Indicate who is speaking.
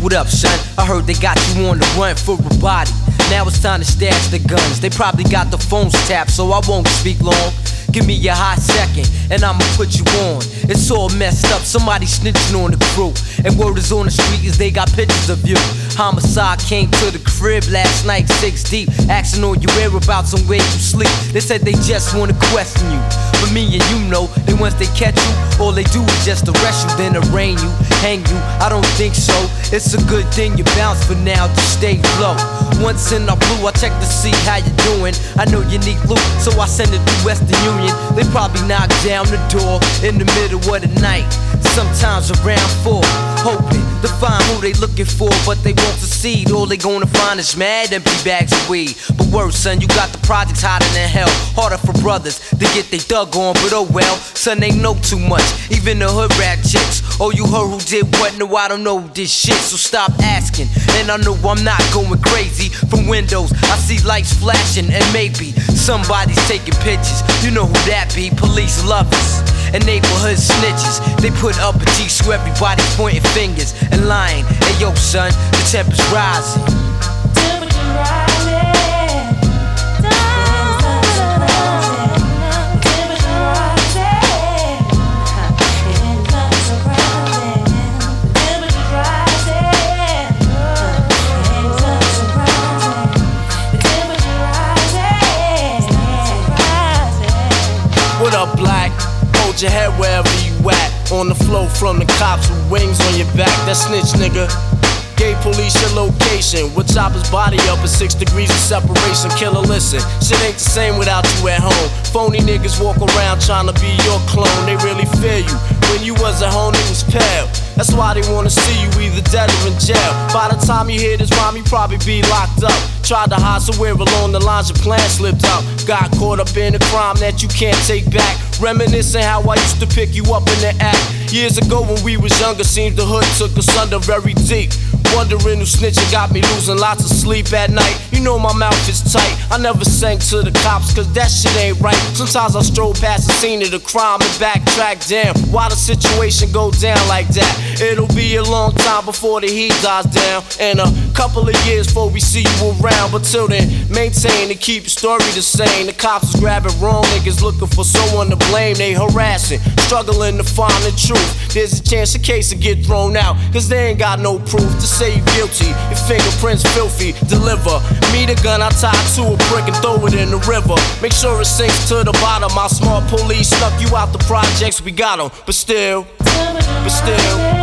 Speaker 1: What up, son? I heard they got you on the run for a body. Now it's time to stash the guns. They probably got the phones tapped, so I won't speak long. Give me a hot second, and I'ma put you on. It's all messed up, somebody snitching on the crew. And word is on the street is they got pictures of you. Homicide came to the crib last night, 6 deep, asking all your whereabouts and where you sleep. They said they just wanna question you. But me and you know that once they catch you, all they do is just arrest you, then arraign you, hang you. I don't think so. It's a good thing you bounce for now to stay low. Once in a blue, I check to see how you doing. I know you need loot, so I send it through Western Union. They probably knock down the door in the middle of the night, sometimes around 4, hoping to find who they looking for, but they won't succeed. All they gonna find is mad empty bags of weed. But worse, son, you got the projects hotter than hell. Harder for brothers to get they thug on, but oh well, son, they know too much. Even the hood rat chicks. Oh, you heard who did what? No, I don't know this shit, so stop asking. And I know I'm not going crazy. From windows, I see lights flashing, and maybe somebody's taking pictures. You know who that be? Police lovers and neighborhood snitches. They put up a G so everybody's pointing fingers and lying. Hey yo, son, the temperature's rising.
Speaker 2: Temperature rising.
Speaker 3: What up, black? Hold your head wherever you at. On the flow from the cops with wings on your back. That snitch nigga gave police your location. We'll chop his body up at 6 degrees of separation. Killer, listen, shit ain't the same without you at home. Phony niggas walk around trying to be your clone. They really fear you. When you was at home, it was pale. That's why they wanna see you either dead or in jail. By the time you hear this rhyme, you probably be locked up. Tried to hide somewhere along the lines, your plan slipped out. Got caught up in a crime that you can't take back. Reminiscing how I used to pick you up in the act. Years ago when we was younger, seems the hood took us under very deep. Wondering who snitching got me losing lots of sleep at night. You know my mouth is tight. I never sang to the cops cause that shit ain't right. Sometimes I stroll past the scene of the crime and backtrack. Damn, why the situation go down like that? It'll be a long time before the heat dies down, and a couple of years before we see you around. But till then, maintain and keep your story the same. The cops is grabbing wrong niggas looking for someone to blame. They harassing, struggling to find the truth. There's a chance your case will get thrown out cause they ain't got no proof to say you guilty. Your fingerprints filthy, deliver me the gun I tied to a brick and throw it in the river. Make sure it sinks to the bottom. My smart police snuck you out the projects, we got 'em, but still